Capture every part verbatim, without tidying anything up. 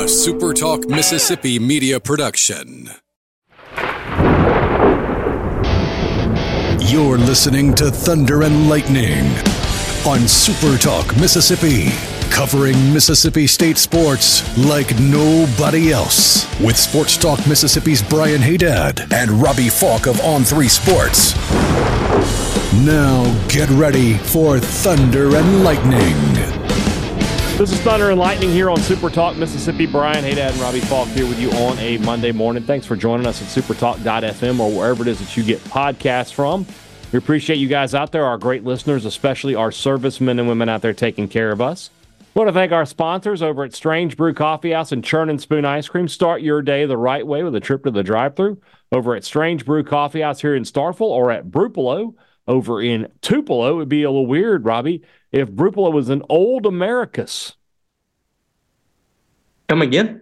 A Super Talk Mississippi media production. You're listening to Thunder and Lightning on Super Talk Mississippi, covering Mississippi State sports like nobody else. With Sports Talk Mississippi's Brian Haydad and Robbie Falk of On three Sports. Now get ready for Thunder and Lightning. This is Thunder and Lightning here on Super Talk Mississippi. Brian Haydad and Robbie Falk here with you on a Monday morning. Thanks for joining us at supertalk dot f m or wherever it is that you get podcasts from. We appreciate you guys out there, our great listeners, especially our servicemen and women out there taking care of us. I want to thank our sponsors over at Strange Brew Coffee House and Churn and Spoon Ice Cream. Start your day the right way with a trip to the drive-thru over at Strange Brew Coffee House here in Starkville or at Brupolo over in Tupelo. It would be a little weird, Robbie, if Brupolo was an old Americus. Come again?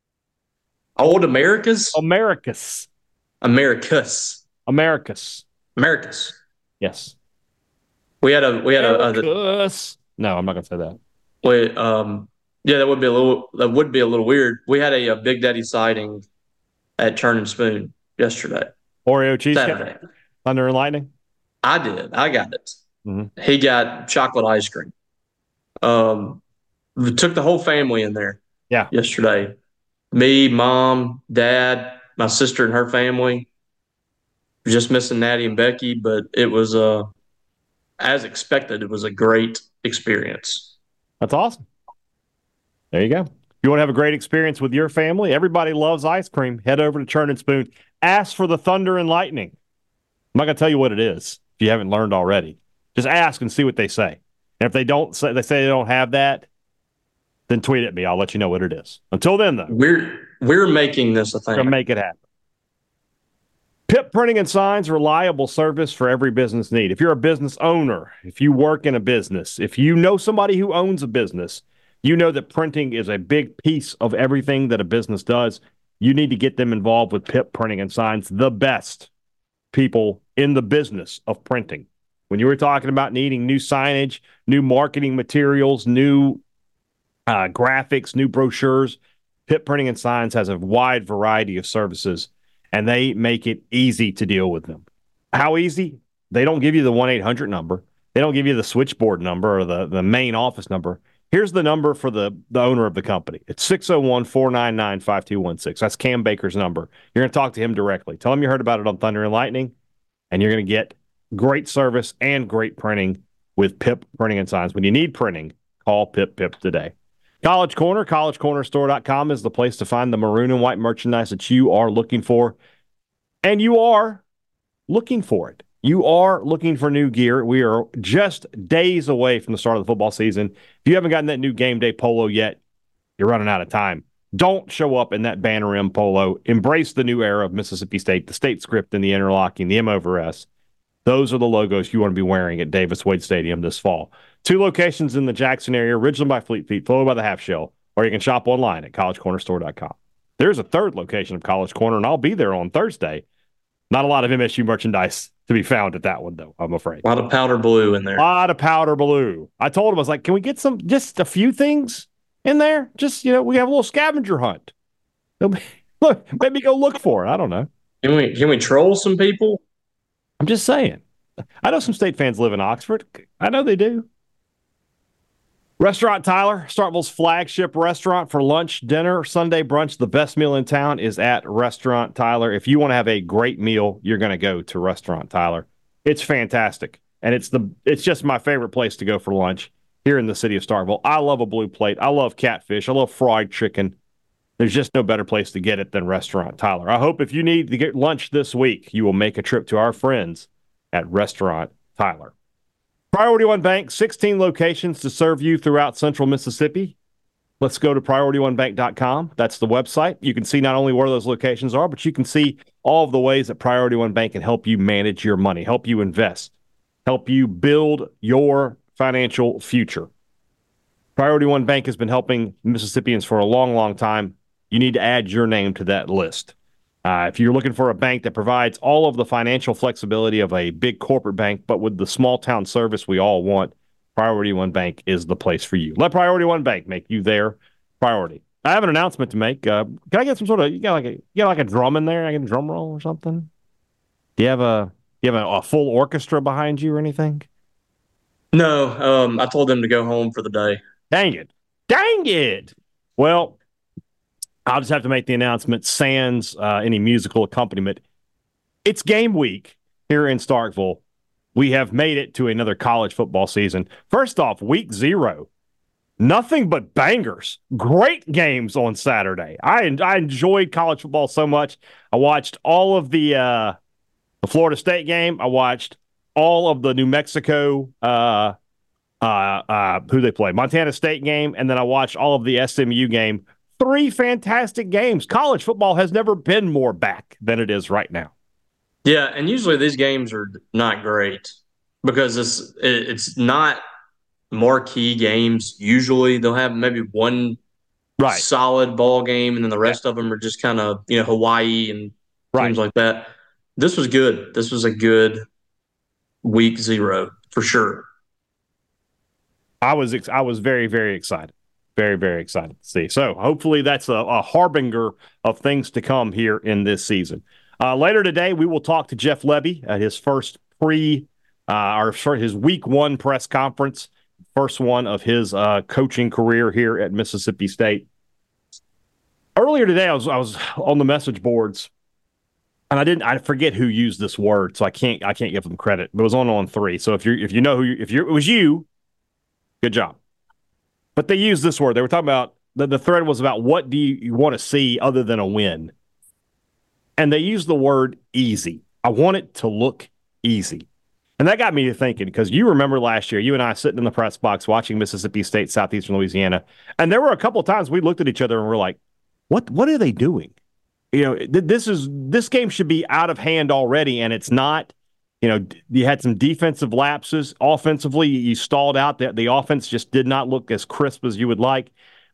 Old Americas? Americus. Americus. Americus. Americus. Yes. We had a we had a, Americus. a No, I'm not gonna say that. Wait, um yeah, that would be a little that would be a little weird. We had a, a Big Daddy sighting at Churn and Spoon yesterday. Oreo cheesecake. Saturday. Thunder and Lightning. I did. I got it. Mm-hmm. He got chocolate ice cream. Um, we took the whole family in there. Yeah. Yesterday, me, mom, dad, my sister, and her family. Just missing Natty and Becky, but it was uh, as expected. It was a great experience. That's awesome. There you go. You want to have a great experience with your family? Everybody loves ice cream. Head over to Churn and Spoon. Ask for the Thunder and Lightning. I'm not going to tell you what it is if you haven't learned already. Just ask and see what they say. And if they don't say they say they don't have that, then tweet at me. I'll let you know what it is. Until then, though, we're we're making this a thing. We're going to make it happen. Pip Printing and Signs, reliable service for every business need. If you're a business owner, if you work in a business, if you know somebody who owns a business, you know that printing is a big piece of everything that a business does. You need to get them involved with Pip Printing and Signs, the best people in the business of printing. When you were talking about needing new signage, new marketing materials, new uh, graphics, new brochures, Pip Printing and Signs has a wide variety of services, and they make it easy to deal with them. How easy? They don't give you the one eight hundred number. They don't give you the switchboard number or the, the main office number. Here's the number for the, the owner of the company. It's six oh one, four nine nine, five two one six. That's Cam Baker's number. You're going to talk to him directly. Tell him you heard about it on Thunder and Lightning, and you're going to get great service and great printing with Pip Printing and Signs. When you need printing, call Pip Pip today. College Corner, college corner store dot com is the place to find the maroon and white merchandise that you are looking for. And you are looking for it. You are looking for new gear. We are just days away from the start of the football season. If you haven't gotten that new game day polo yet, you're running out of time. Don't show up in that Banner M polo. Embrace the new era of Mississippi State, the state script and the interlocking, the M over S. Those are the logos you want to be wearing at Davis Wade Stadium this fall. Two locations in the Jackson area, Ridgeland by Fleet Feet, followed by the Half Shell, or you can shop online at college corner store dot com. There's a third location of College Corner, and I'll be there on Thursday. Not a lot of M S U merchandise to be found at that one, though, I'm afraid. A lot of powder blue in there. A lot of powder blue. I told him, I was like, can we get some, just a few things in there? Just, you know, we have a little scavenger hunt. Look, maybe go look for it. I don't know. Can we, can we troll some people? I'm just saying. I know some State fans live in Oxford. I know they do. Restaurant Tyler, Starkville's flagship restaurant for lunch, dinner, Sunday brunch. The best meal in town is at Restaurant Tyler. If you want to have a great meal, you're going to go to Restaurant Tyler. It's fantastic, and it's the it's just my favorite place to go for lunch here in the city of Starkville. I love a blue plate. I love catfish. I love fried chicken. There's just no better place to get it than Restaurant Tyler. I hope if you need to get lunch this week, you will make a trip to our friends at Restaurant Tyler. Priority One Bank, sixteen locations to serve you throughout central Mississippi. Let's go to priority one bank dot com. That's the website. You can see not only where those locations are, but you can see all of the ways that Priority One Bank can help you manage your money, help you invest, help you build your financial future. Priority One Bank has been helping Mississippians for a long, long time. You need to add your name to that list. Uh, if you're looking for a bank that provides all of the financial flexibility of a big corporate bank, but with the small town service we all want, Priority One Bank is the place for you. Let Priority One Bank make you their priority. I have an announcement to make. Uh, can I get some sort of you got like a you got like a drum in there? I get a drum roll or something? Do you have a you have a, a full orchestra behind you or anything? No, um, I told them to go home for the day. Dang it. Dang it. Well, I'll just have to make the announcement sans uh, any musical accompaniment. It's game week here in Starkville. We have made it to another college football season. First off, week zero. Nothing but bangers. Great games on Saturday. I I enjoyed college football so much. I watched all of the uh, the Florida State game. I watched all of the New Mexico uh, uh, uh, who they play Montana State game, and then I watched all of the S M U game. Three fantastic games. College football has never been more back than it is right now. Yeah, and usually these games are not great because it's it's not marquee games. Usually they'll have maybe one right. solid ball game, and then the rest yeah. of them are just kind of, you know, Hawaii and right. teams like that. This was good. This was a good week zero for sure. I was ex- I was very, very excited. Very, very excited to see. So hopefully that's a, a harbinger of things to come here in this season. Uh, later today, we will talk to Jeff Lebby at his first pre, uh, or sorry, his week one press conference, first one of his uh, coaching career here at Mississippi State. Earlier today, I was I was on the message boards, and I didn't I forget who used this word, so I can't I can't give them credit. But it was on on three. So if you if you know who you, if you it was you, good job. But they used this word. They were talking about the, the thread was about what do you, you want to see other than a win. And they used the word easy. I want it to look easy. And that got me to thinking, because you remember last year, you and I sitting in the press box watching Mississippi State, Southeastern Louisiana. And there were a couple of times we looked at each other and we're like, what, what are they doing? You know, this is this game should be out of hand already, and it's not. You know, you had some defensive lapses. Offensively, you stalled out. The, the offense just did not look as crisp as you would like.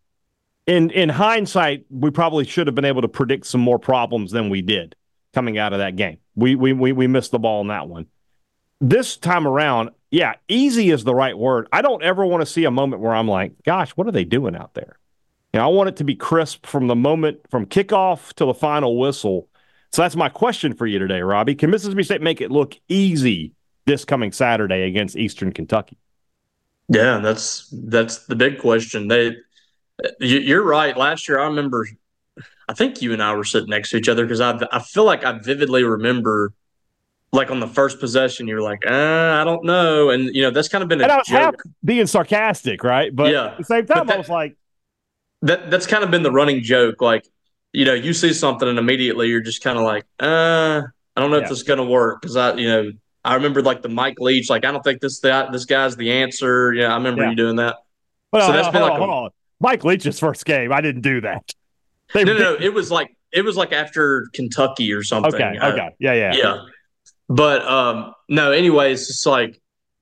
In in hindsight, we probably should have been able to predict some more problems than we did coming out of that game. We we we, we missed the ball on that one. This time around, yeah, easy is the right word. I don't ever want to see a moment where I'm like, gosh, what are they doing out there? You know, I want it to be crisp from the moment, from kickoff to the final whistle. So that's my question for you today, Robbie. Can Mississippi State make it look easy this coming Saturday against Eastern Kentucky? Yeah, that's that's the big question. They, you're right. Last year, I remember, I think you and I were sitting next to each other because I I feel like I vividly remember, like on the first possession, you were like, uh, I don't know, and you know that's kind of been a and I was joke. being sarcastic, right? But yeah. At the same time, that, I was like, that that's kind of been the running joke, like. You know, you see something and immediately you're just kind of like, uh, I don't know yeah. if this is going to work. Because I, you know, I remember like the Mike Leach, like, I don't think this that this guy's the answer. Yeah, I remember yeah. you doing that. Well, so that's hold been on, like hold a, on. Mike Leach's first game. I didn't do that. They, no, no, no, it was like it was like after Kentucky or something. Okay, uh, okay, yeah, yeah, yeah. But um, no, anyways, it's like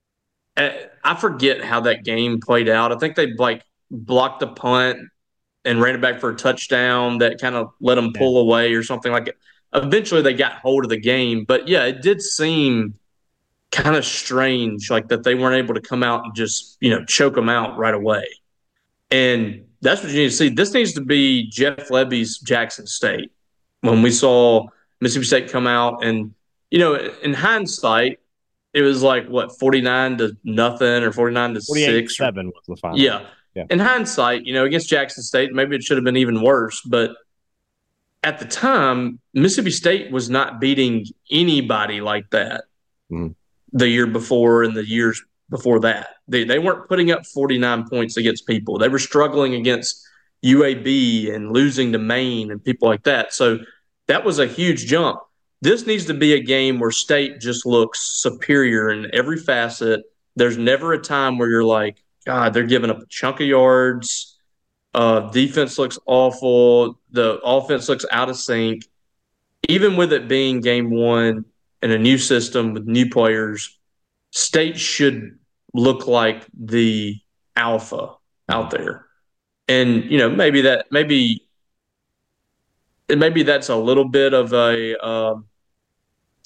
I forget how that game played out. I think they like blocked the punt and ran it back for a touchdown that kind of let them pull yeah. away or something like it. Eventually they got hold of the game. But, yeah, it did seem kind of strange, like that they weren't able to come out and just, you know, choke them out right away. And that's what you need to see. This needs to be Jeff Lebby's Jackson State. When we saw Mississippi State come out and, you know, in hindsight, it was like, what, forty-nine to nothing or forty-nine to six? seven was the final. Yeah. Yeah. In hindsight, you know, against Jackson State, maybe it should have been even worse. But at the time, Mississippi State was not beating anybody like that mm. the year before and the years before that. They they weren't putting up forty-nine points against people. They were struggling against U A B and losing to Maine and people like that. So that was a huge jump. This needs to be a game where State just looks superior in every facet. There's never a time where you're like, God, they're giving up a chunk of yards. Uh, defense looks awful. The offense looks out of sync. Even with it being game one and a new system with new players, State should look like the alpha out there. And, you know, maybe that maybe maybe that's a little bit of a uh,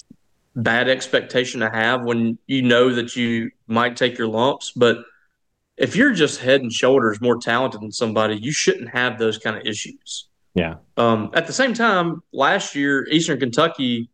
bad expectation to have when you know that you might take your lumps, but if you're just head and shoulders more talented than somebody, you shouldn't have those kind of issues. Yeah. Um, at the same time, last year, Eastern Kentucky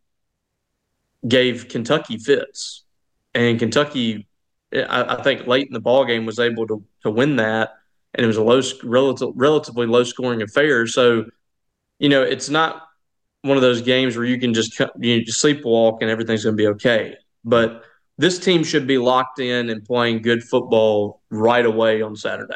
gave Kentucky fits, and Kentucky, I, I think, late in the ball game was able to to win that, and it was a low, relative, relatively low scoring affair. So, you know, it's not one of those games where you can just you just sleepwalk and everything's going to be okay. But this team should be locked in and playing good football right away on Saturday.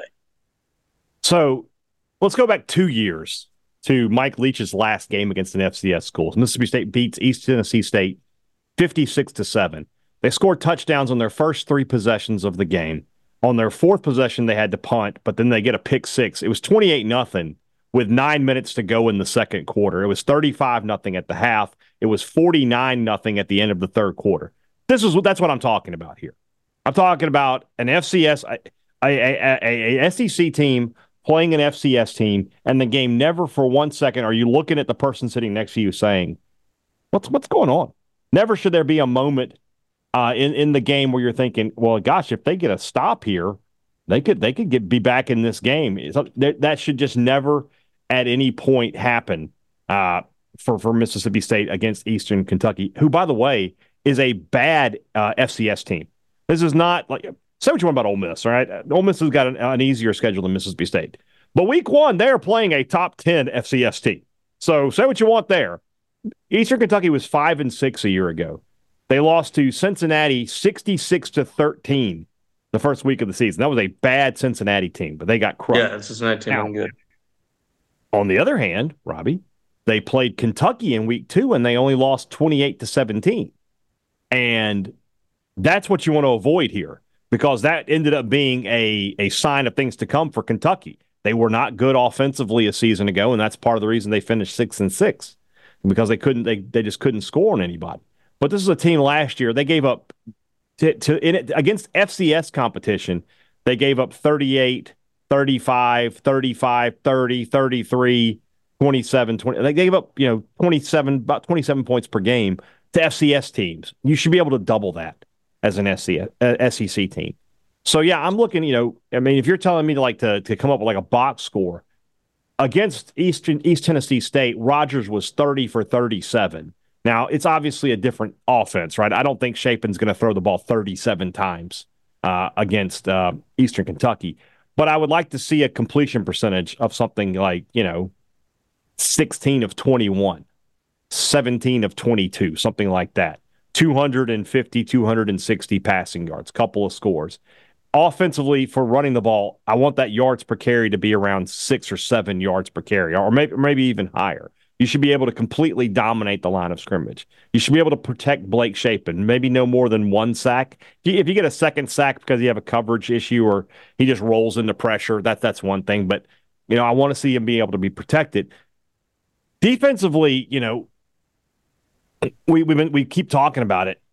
So let's go back two years to Mike Leach's last game against an F C S school. Mississippi State beats East Tennessee State fifty-six to seven. They scored touchdowns on their first three possessions of the game. On their fourth possession, they had to punt, but then they get a pick six. It was twenty-eight nothing with nine minutes to go in the second quarter. It was thirty-five nothing at the half. It was forty-nine nothing at the end of the third quarter. This is what that's what I'm talking about here. I'm talking about an F C S, a, a, a, a S E C team playing an F C S team, and the game never for one second are you looking at the person sitting next to you saying, "What's what's going on?" Never should there be a moment uh, in in the game where you're thinking, "Well, gosh, if they get a stop here, they could they could get be back in this game." So that should just never at any point happen uh, for for Mississippi State against Eastern Kentucky, who, by the way, is a bad uh, F C S team. This is not like say what you want about Ole Miss, all right? Ole Miss has got an, an easier schedule than Mississippi State, but week one they are playing a top ten F C S team. So say what you want there. Eastern Kentucky was five and six a year ago. They lost to Cincinnati sixty-six to thirteen the first week of the season. That was a bad Cincinnati team, but they got crushed. Yeah, the Cincinnati team wasn't good. On the other hand, Robbie, they played Kentucky in week two and they only lost twenty-eight to seventeen. And that's what you want to avoid here because that ended up being a, a sign of things to come for Kentucky. They were not good offensively a season ago, and that's part of the reason they finished six and six. Because they couldn't, they they just couldn't score on anybody. But this is a team last year. They gave up to, to in it against F C S competition. They gave up thirty-eight, thirty-five, thirty-five, thirty, thirty-three, twenty-seven, twenty. They gave up you know twenty-seven about twenty-seven points per game to F C S teams. You should be able to double that as an S C S, uh, S E C team. So yeah, I'm looking. You know, I mean, if you're telling me to like to to come up with like a box score. Against Eastern, East Tennessee State, Rogers was thirty for thirty-seven. Now, it's obviously a different offense, right? I don't think Shapen's going to throw the ball thirty-seven times uh, against uh, Eastern Kentucky. But I would like to see a completion percentage of something like, you know, sixteen of twenty-one, seventeen of twenty-two, something like that. two hundred fifty, two hundred sixty passing yards, couple of scores. Offensively, for running the ball, I want that yards per carry to be around six or seven yards per carry, or maybe maybe even higher. You should be able to completely dominate the line of scrimmage. You should be able to protect Blake Shapen, maybe no more than one sack. If you, if you get a second sack because you have a coverage issue or he just rolls into pressure, that, that's one thing. But, you know, I want to see him be able to be protected. Defensively, you know, we we we keep talking about it.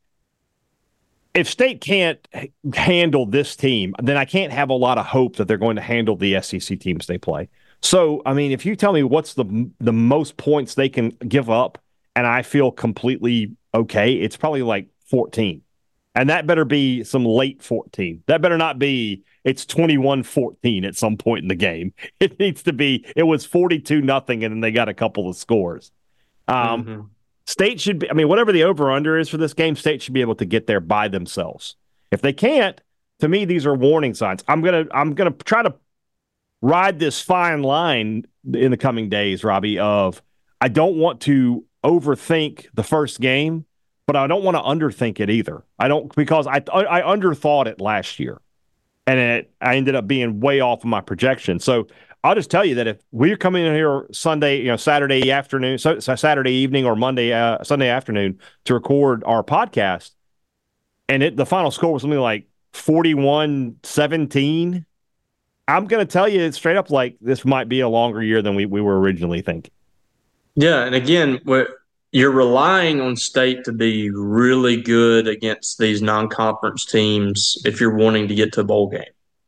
If State can't handle this team, then I can't have a lot of hope that they're going to handle the S E C teams they play. So, I mean, if you tell me what's the the most points they can give up and I feel completely okay, it's probably like fourteen. And that better be some late fourteen. That better not be it's twenty-one fourteen at some point in the game. It needs to be it was forty-two nothing and then they got a couple of scores. Um mm-hmm. State should be, I mean, whatever the over-under is for this game, State should be able to get there by themselves. If they can't, to me, these are warning signs. I'm gonna, I'm gonna try to ride this fine line in the coming days, Robbie, of I don't want to overthink the first game, but I don't want to underthink it either. I don't, because I, I underthought it last year, and it, I ended up being way off of my projection. So I'll just tell you that if we're coming in here Sunday, you know, Saturday afternoon, so, so Saturday evening or Monday, uh, Sunday afternoon to record our podcast, and it the final score was something like forty-one seventeen, I'm going to tell you straight up, like, this might be a longer year than we, we were originally thinking. Yeah, and again, you're relying on State to be really good against these non-conference teams if you're wanting to get to a bowl game.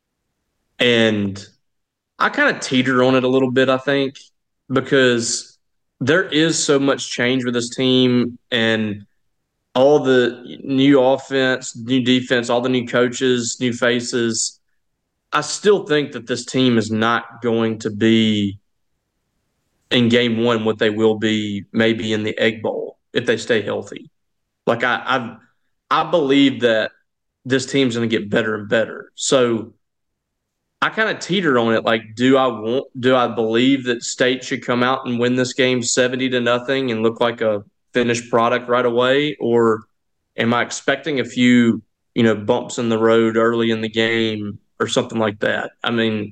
And I kind of teeter on it a little bit, I think, because there is so much change with this team and all the new offense, new defense, all the new coaches, new faces. I still think that this team is not going to be in game one what they will be maybe in the Egg Bowl if they stay healthy. Like I I, I believe that this team's going to get better and better. So I kind of teeter on it. Like, do I want? Do I believe that State should come out and win this game seventy to nothing and look like a finished product right away, or am I expecting a few, you know, bumps in the road early in the game or something like that? I mean,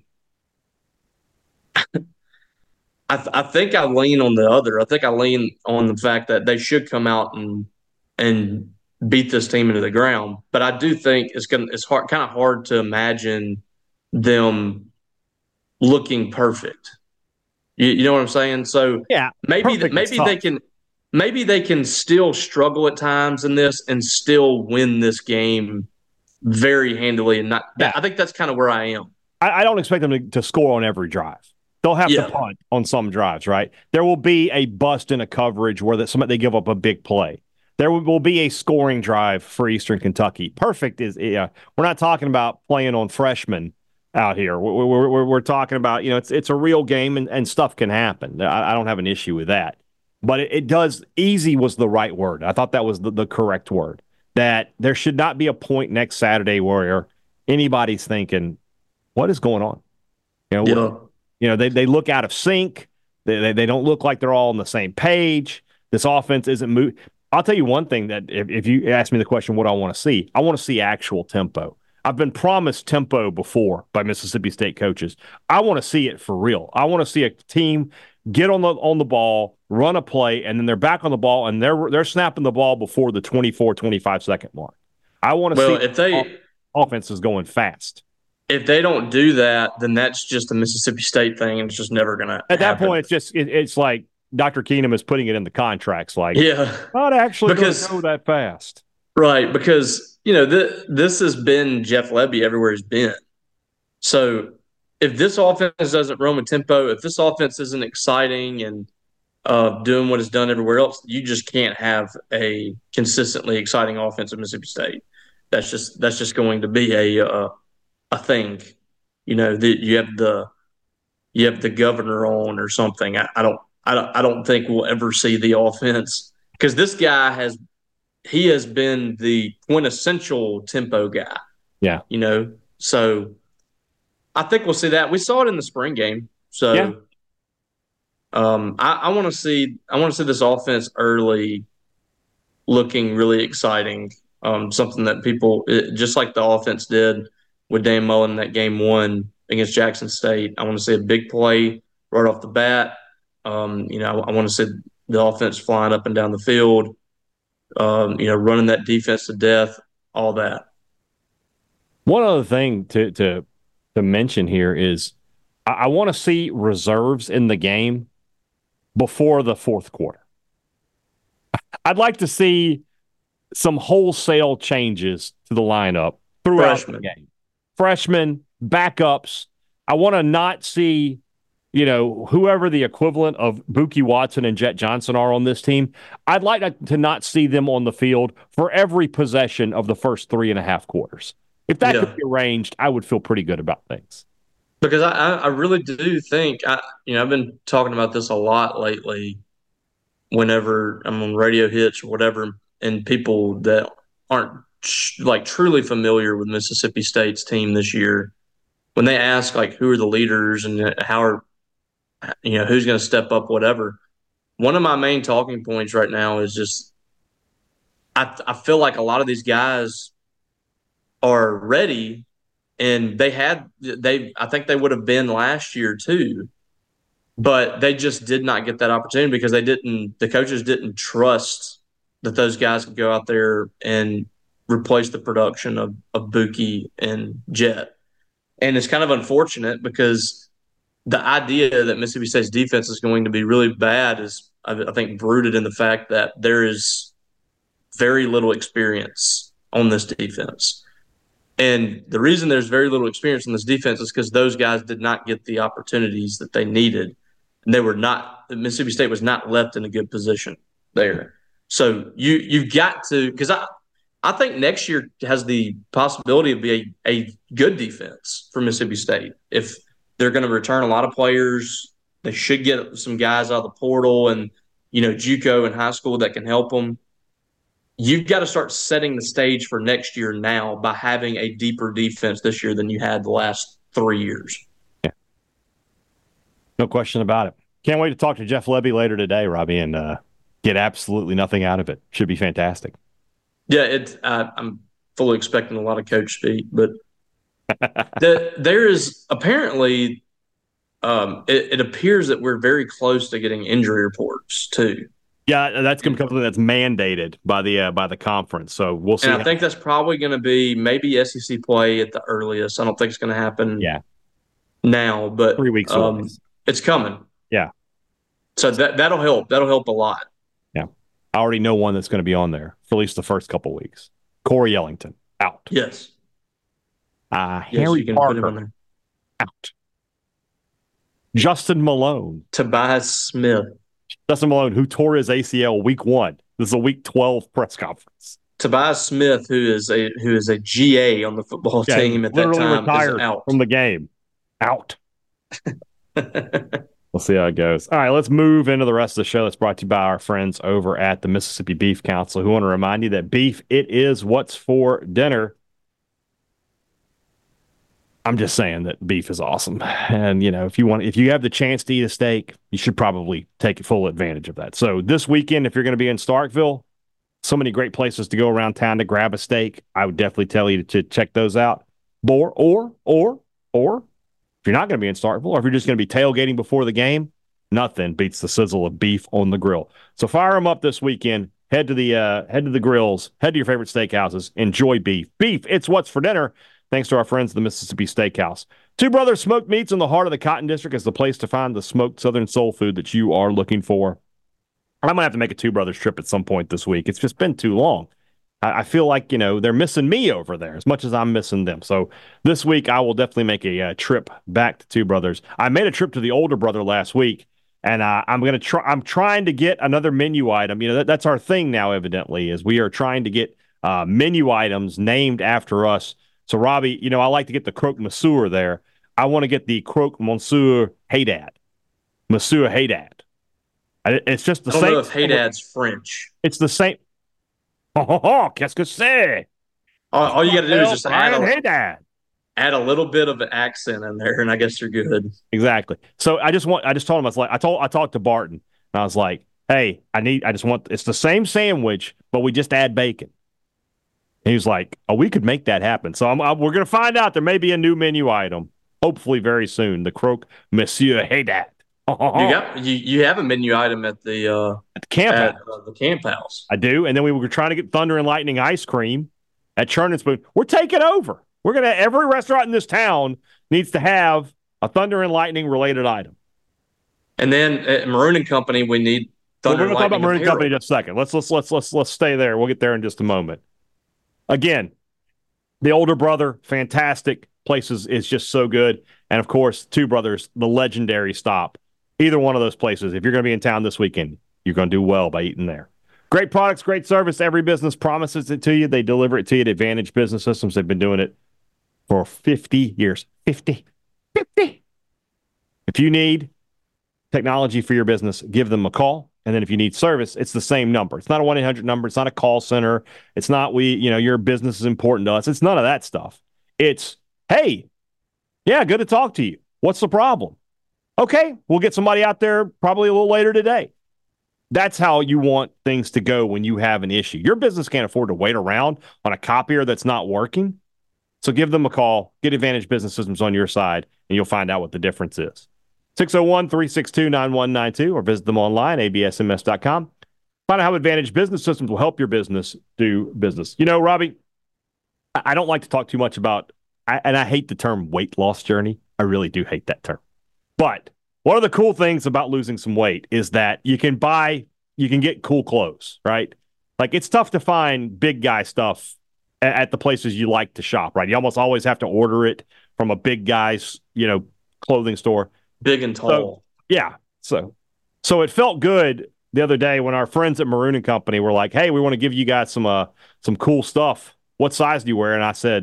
I, th- I think I lean on the other. I think I lean on the fact that they should come out and and beat this team into the ground. But I do think it's gonna it's hard, kind of hard to imagine them looking perfect. You, you know what I'm saying? So Yeah, maybe maybe they can maybe they can still struggle at times in this and still win this game very handily. And not. Yeah. I think that's kind of where I am. I, I don't expect them to, to score on every drive. They'll have yeah. to punt on some drives, right? There will be a bust in a coverage where that somebody they give up a big play. There will be a scoring drive for Eastern Kentucky. Perfect is yeah. We're not talking about playing on freshmen out here. We're, we're, we're, we're talking about, you know, it's it's a real game and, and stuff can happen. I, I don't have an issue with that. But it, it does, easy was the right word. I thought that was the, the correct word. That there should not be a point next Saturday where anybody's thinking, what is going on? You know, yeah. you know they, they look out of sync. They, they, they don't look like they're all on the same page. This offense isn't moving. I'll tell you one thing that if, if you ask me the question, what I want to see, I want to see actual tempo. I've been promised tempo before by Mississippi State coaches. I want to see it for real. I want to see a team get on the on the ball, run a play, and then they're back on the ball, and they're they're snapping the ball before the twenty-four, twenty-five second mark. I want to well, see if they offense is going fast. If they don't do that, then that's just a Mississippi State thing, and it's just never going to happen. At that point, it's just it, it's like Doctor Keenum is putting it in the contracts, like yeah, not actually going to go that fast, right? Because you know, th- this has been Jeff Lebby everywhere he's been. So if this offense doesn't run with tempo, if this offense isn't exciting and uh, doing what it's done everywhere else, you just can't have a consistently exciting offense at Mississippi State. That's just that's just going to be a uh, a thing. You know, that you have the you have the governor on or something. I, I don't I don't I don't think we'll ever see the offense because this guy has. He has been the quintessential tempo guy. Yeah. You know, so I think we'll see that. We saw it in the spring game. So yeah. um, I, I want to see I want to see this offense early looking really exciting. Um, something that people, it, just like the offense did with Dan Mullen in that game one against Jackson State. I want to see a big play right off the bat. Um, you know, I, I want to see the offense flying up and down the field. Um, you know, running that defense to death, all that. One other thing to to to mention here is I, I want to see reserves in the game before the fourth quarter. I'd like to see some wholesale changes to the lineup throughout Freshman. the game. Freshmen, backups. I want to not see, you know, whoever the equivalent of Buki Watson and Jet Johnson are on this team. I'd like to not see them on the field for every possession of the first three and a half quarters. If that yeah. could be arranged, I would feel pretty good about things. Because I, I really do think, I, you know, I've been talking about this a lot lately whenever I'm on radio hits or whatever, and people that aren't like truly familiar with Mississippi State's team this year, when they ask like who are the leaders and how are, you know, who's going to step up, whatever. One of my main talking points right now is just I, I feel like a lot of these guys are ready, and they had they I think they would have been last year too, but they just did not get that opportunity because they didn't. The coaches didn't trust that those guys could go out there and replace the production of of Buki and Jet, and it's kind of unfortunate because the idea that Mississippi State's defense is going to be really bad is, I think, rooted in the fact that there is very little experience on this defense. And the reason there's very little experience in this defense is because those guys did not get the opportunities that they needed. And they were not – Mississippi State was not left in a good position there. So you, you've got to – because I, I think next year has the possibility of being a, a good defense for Mississippi State. If they're going to return a lot of players, they should get some guys out of the portal and, you know, JUCO and high school that can help them. You've got to start setting the stage for next year now by having a deeper defense this year than you had the last three years. Yeah. No question about it. Can't wait to talk to Jeff Lebby later today, Robbie, and uh, get absolutely nothing out of it. Should be fantastic. Yeah, it's, uh, I'm fully expecting a lot of coach speak, but the, there is apparently um, it, it appears that we're very close to getting injury reports too. Yeah, that's going to be something that's mandated by the uh, by the conference. So we'll see. And I how- think that's probably going to be maybe S E C play at the earliest. I don't think it's going to happen yeah. now, but Three weeks um, away. it's coming. Yeah. So that, that'll help. That'll help a lot. Yeah. I already know one that's going to be on there for at least the first couple weeks. Corey Ellington, out. Yes. Uh, Yes, Harry you can Parker, put him on there. out. Justin Malone. Tobias Smith. Justin Malone, who tore his A C L week one. This is a week twelve press conference. Tobias Smith, who is a who is a G A on the football Yeah, team at that literally time, retired is out. from the game. Out. We'll see how it goes. All right, let's move into the rest of the show. That's brought to you by our friends over at the Mississippi Beef Council, who want to remind you that beef, it is what's for dinner. I'm just saying that beef is awesome. And, you know, if you want, if you have the chance to eat a steak, you should probably take full advantage of that. So this weekend, if you're going to be in Starkville, so many great places to go around town to grab a steak. I would definitely tell you to, to check those out. Or, or, or, or, if you're not going to be in Starkville, or if you're just going to be tailgating before the game, nothing beats the sizzle of beef on the grill. So fire them up this weekend. Head to the uh, head to the grills. Head to your favorite steakhouses. Enjoy beef. Beef, it's what's for dinner. Thanks to our friends at the Mississippi Steakhouse. Two Brothers Smoked Meats in the heart of the Cotton District is the place to find the smoked Southern soul food that you are looking for. I'm going to have to make a Two Brothers trip at some point this week. It's just been too long. I, I feel like, you know, they're missing me over there as much as I'm missing them. So this week I will definitely make a uh, trip back to Two Brothers. I made a trip to the older brother last week, and uh, I'm going to try. I'm trying to get another menu item. You know, that, that's our thing now, evidently, is we are trying to get uh, menu items named after us. So, Robbie, you know, I like to get the croque monsieur there. I want to get the croque monsieur Haydad. Monsieur Haydad. It's just the I don't same. know if Haydad's French. It's the same. Oh, oh, oh qu'est-ce que c'est? All, all you got to do is just add Brian a, Haydad. add a little bit of an accent in there, and I guess you're good. Exactly. So I just want. I just told him I was like. I told. I talked to Barton, and I was like, "Hey, I need. I just want. It's the same sandwich, but we just add bacon." And he was like, "Oh, we could make that happen." So I'm, I'm, we're going to find out. There may be a new menu item, hopefully very soon. The croque monsieur Haydad. You got you, you have a menu item at the uh, at the camp at house. uh, the camp house. I do, and then we were trying to get Thunder and Lightning ice cream at Churn and Spoon. We're taking over. We're gonna every restaurant in this town needs to have a Thunder and Lightning related item. And then at Maroon and Company, we need Thunder Well, we're and going to talk about Lightning Maroon apparel. Company in just a second. Let's let's let's let's let's stay there. We'll get there in just a moment. Again, the older brother, fantastic. Places is just so good. And of course, Two Brothers, the legendary stop. Either one of those places, if you're going to be in town this weekend, you're going to do well by eating there. Great products, great service. Every business promises it to you. They deliver it to you at Advantage Business Systems. They've been doing it for fifty years. fifty. fifty. If you need technology for your business, give them a call. And then if you need service, it's the same number. It's not a one eight hundred number. It's not a call center. It's not, we, you know, your business is important to us. It's none of that stuff. It's, hey, yeah, good to talk to you. What's the problem? Okay, we'll get somebody out there probably a little later today. That's how you want things to go when you have an issue. Your business can't afford to wait around on a copier that's not working. So give them a call, get Advantage Business Systems on your side, and you'll find out what the difference is. six oh one, three six two, nine one nine two or visit them online, A B S M S dot com. Find out how Advantage Business Systems will help your business do business. You know, Robbie, I don't like to talk too much about, and I hate the term weight loss journey. I really do hate that term. But one of the cool things about losing some weight is that you can buy, you can get cool clothes, right? Like, it's tough to find big guy stuff at, at the places you like to shop, right? You almost always have to order it from a big guy's, you know, clothing store. Big and tall. So, yeah. So, so it felt good the other day when our friends at Maroon and Company were like, "Hey, we want to give you guys some, uh, some cool stuff. What size do you wear?" And I said,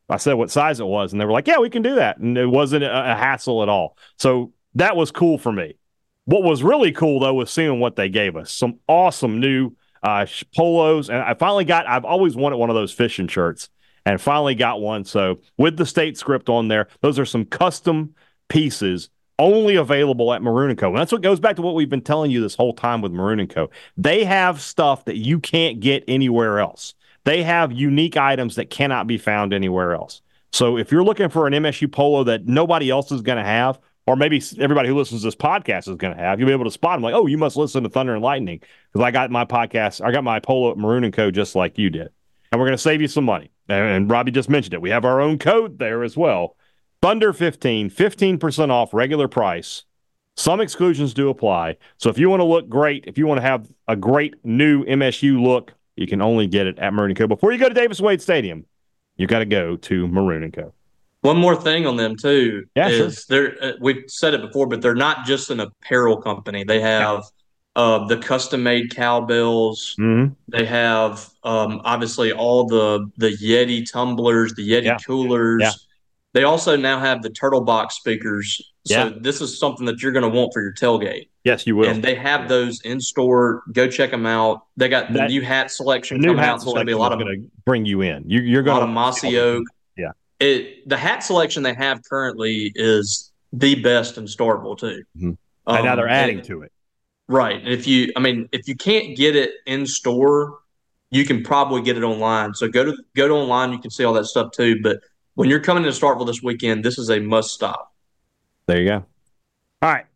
I said what size it was, and they were like, yeah, we can do that. And it wasn't a, a hassle at all. So that was cool for me. What was really cool, though, was seeing what they gave us. Some awesome new uh, polos. And I finally got, I've always wanted one of those fishing shirts, and finally got one. So with the state script on there, those are some custom pieces only available at Maroon and Co. And that's what goes back to what we've been telling you this whole time with Maroon and Co. They have stuff that you can't get anywhere else. They have unique items that cannot be found anywhere else. So if you're looking for an M S U polo that nobody else is going to have, or maybe everybody who listens to this podcast is going to have, you'll be able to spot them like, oh, you must listen to Thunder and Lightning because I got my podcast, I got my polo at Maroon and Co. just like you did. And we're going to save you some money. And Robbie just mentioned it. We have our own code there as well. Thunder fifteen, fifteen percent off regular price. Some exclusions do apply. So if you want to look great, if you want to have a great new M S U look, you can only get it at Maroon and Co. Before you go to Davis Wade Stadium, you got to go to Maroon and Co. One more thing on them too yeah, is sure. they're uh, we've said it before, but they're not just an apparel company. They have yeah. uh, the custom made cowbells. Mm-hmm. They have um, obviously all the the Yeti tumblers, the Yeti yeah. coolers. Yeah. They also now have the Turtle Box speakers. So yeah. this is something that you're going to want for your tailgate. Yes, you will. And they have those in store. Go check them out. They got the that, new hat selection new coming hat out. There's going to be a lot of going to bring you in. You, you're going to a lot of mossy oak. Yeah. It the hat selection they have currently is the best in Starkville too. Mm-hmm. Um, and now they're adding and, to it. Right. And if you, I mean, if you can't get it in store, you can probably get it online. So go to go to online. You can see all that stuff too. But when you're coming to Starkville this weekend, this is a must stop. There you go. All right.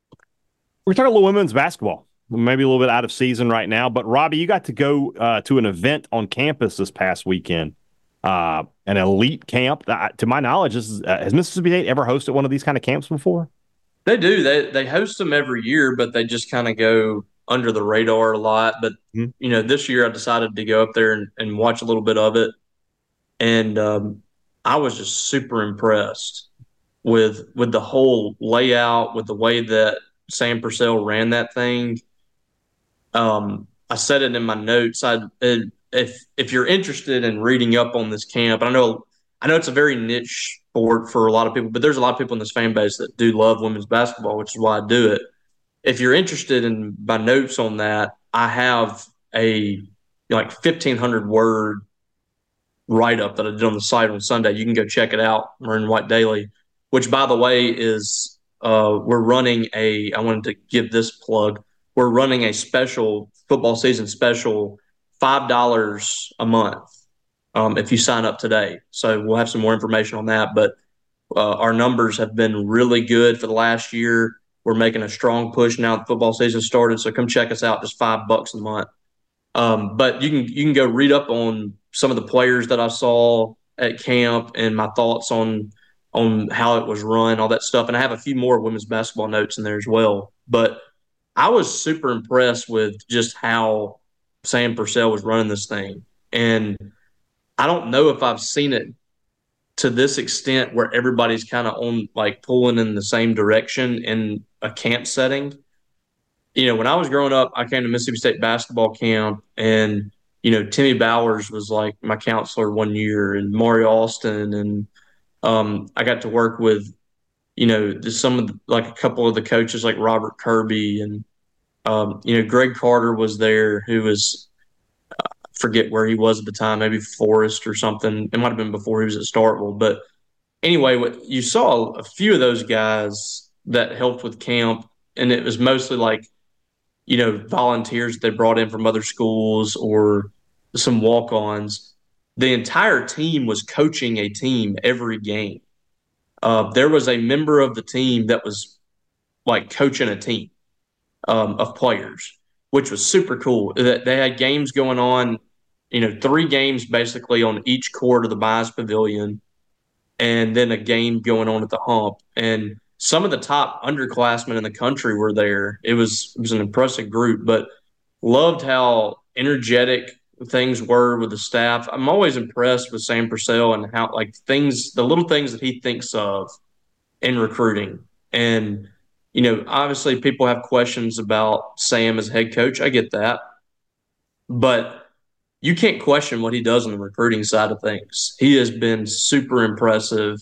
We're talking a little women's basketball. Maybe a little bit out of season right now. But, Robbie, you got to go uh, to an event on campus this past weekend, uh, an elite camp. Uh, to my knowledge, this is, uh, has Mississippi State ever hosted one of these kind of camps before? They do. They, they host them every year, but they just kind of go under the radar a lot. But, mm-hmm. you know, this year I decided to go up there and, and watch a little bit of it. And um, I was just super impressed with with the whole layout, with the way that Sam Purcell ran that thing. Um, I said it in my notes. I if if you're interested in reading up on this camp, I know I know it's a very niche sport for a lot of people, but there's a lot of people in this fan base that do love women's basketball, which is why I do it. If you're interested in my notes on that, I have a you know, like fifteen hundred word write up that I did on the site on Sunday. You can go check it out, Maroon White Daily. Which, by the way, is uh, we're running a – I wanted to give this plug. We're running a special football season special, five dollars a month um, if you sign up today. So we'll have some more information on that. But uh, our numbers have been really good for the last year. We're making a strong push now that football season started. So come check us out, just five bucks a month. Um, but you can you can go read up on some of the players that I saw at camp and my thoughts on – on how it was run, all that stuff. And I have a few more women's basketball notes in there as well. But I was super impressed with just how Sam Purcell was running this thing. And I don't know if I've seen it to this extent where everybody's kind of on like pulling in the same direction in a camp setting. You know, when I was growing up, I came to Mississippi State basketball camp and, you know, Timmy Bowers was like my counselor one year and Mario Austin and, Um, I got to work with, you know, some of the, like a couple of the coaches like Robert Kirby and, um, you know, Greg Carter was there who was, uh, forget where he was at the time, maybe Forest or something. It might have been before he was at Starkville. But anyway, what you saw a few of those guys that helped with camp, and it was mostly like, you know, volunteers they brought in from other schools or some walk-ons. The entire team was coaching a team every game. Uh, there was a member of the team that was like coaching a team um, of players, which was super cool. That they had games going on, you know, three games basically on each court of the Bias Pavilion, and then a game going on at the Hump. And some of the top underclassmen in the country were there. It was it was an impressive group, but loved how energetic things were with the staff. I'm always impressed with Sam Purcell and how like things, the little things that he thinks of in recruiting. And, you know, obviously people have questions about Sam as head coach. I get that. But you can't question what he does on the recruiting side of things. He has been super impressive.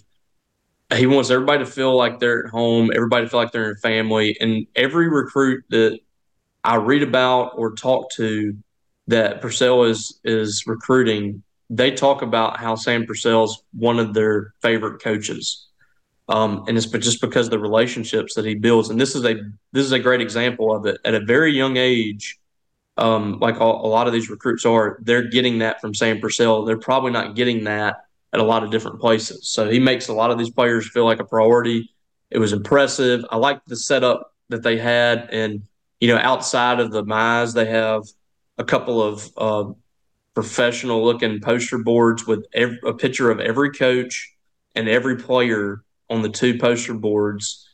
He wants everybody to feel like they're at home, everybody to feel like they're in a family. And every recruit that I read about or talk to that Purcell is is recruiting, they talk about how Sam Purcell's one of their favorite coaches. Um, and it's just because of the relationships that he builds. And this is a this is a great example of it. At a very young age, um, like a, a lot of these recruits are, they're getting that from Sam Purcell. They're probably not getting that at a lot of different places. So he makes a lot of these players feel like a priority. It was impressive. I liked the setup that they had. And, you know, outside of the Mize, they have a couple of uh, professional-looking poster boards with every, a picture of every coach and every player on the two poster boards,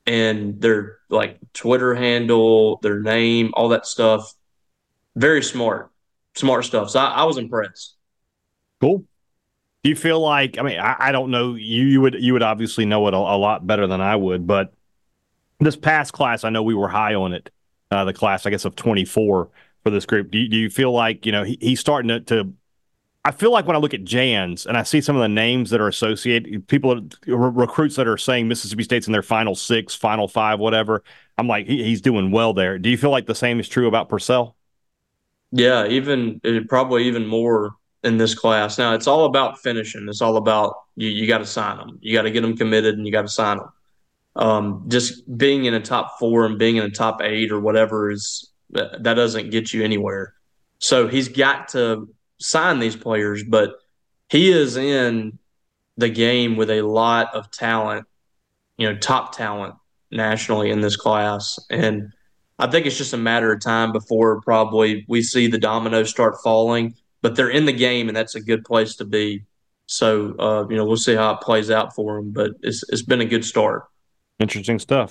and their like Twitter handle, their name, all that stuff. Very smart, smart stuff. So I, I was impressed. Cool. Do you feel like, I mean, I, I don't know, you, you would you would obviously know it a, a lot better than I would, but this past class, I know we were high on it, uh, the class, I guess, of twenty-four for this group. Do you, do you feel like, you know, he, he's starting to, to I feel like when I look at Jans and I see some of the names that are associated, people, recruits that are saying Mississippi State's in their final six, final five, whatever, I'm like, he, he's doing well there. Do you feel like the same is true about Purcell? Yeah, even probably even more in this class. Now, it's all about finishing. It's all about you, you got to sign them. You got to get them committed and you got to sign them. Um, just being in a top four and being in a top eight or whatever is that doesn't get you anywhere. So he's got to sign these players, but he is in the game with a lot of talent, you know, top talent nationally in this class. And I think it's just a matter of time before probably we see the dominoes start falling, but they're in the game and that's a good place to be. So, uh, you know, we'll see how it plays out for them, but it's it's been a good start. Interesting stuff.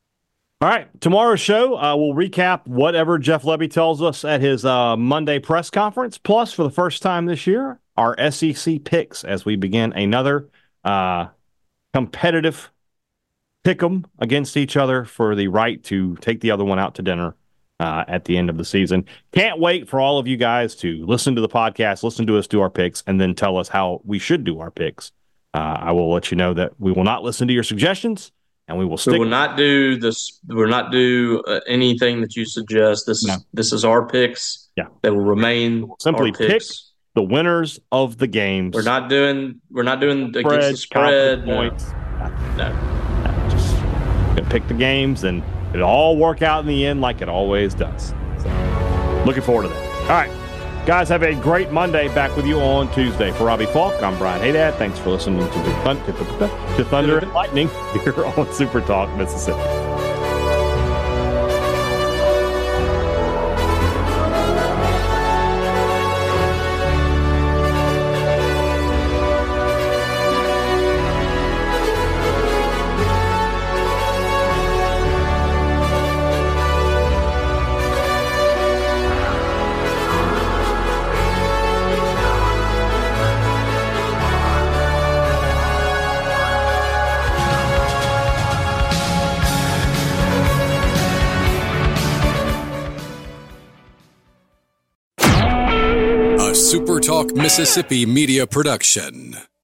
All right, tomorrow's show, uh, we'll recap whatever Jeff Lebby tells us at his uh, Monday press conference. Plus, for the first time this year, our S E C picks as we begin another uh, competitive pick 'em against each other for the right to take the other one out to dinner uh, at the end of the season. Can't wait for all of you guys to listen to the podcast, listen to us do our picks, and then tell us how we should do our picks. Uh, I will let you know that we will not listen to your suggestions. And we will stick. We will not do this. We will not do uh, anything that you suggest. This no. is this is our picks. Yeah, that will remain. Simply our picks. Pick the winners of the games. We're not doing. We're not doing spread, against the spread. Points. No. no, no. Just pick the games, and it'll all work out in the end, like it always does. So, looking forward to that. All right. Guys, have a great Monday. Back with you on Tuesday. For Robbie Falk, I'm Brian Haydad. Thanks for listening to, the thun- to, the, to Thunder and Lightning here on Super Talk Mississippi. Super Talk Mississippi Media Production.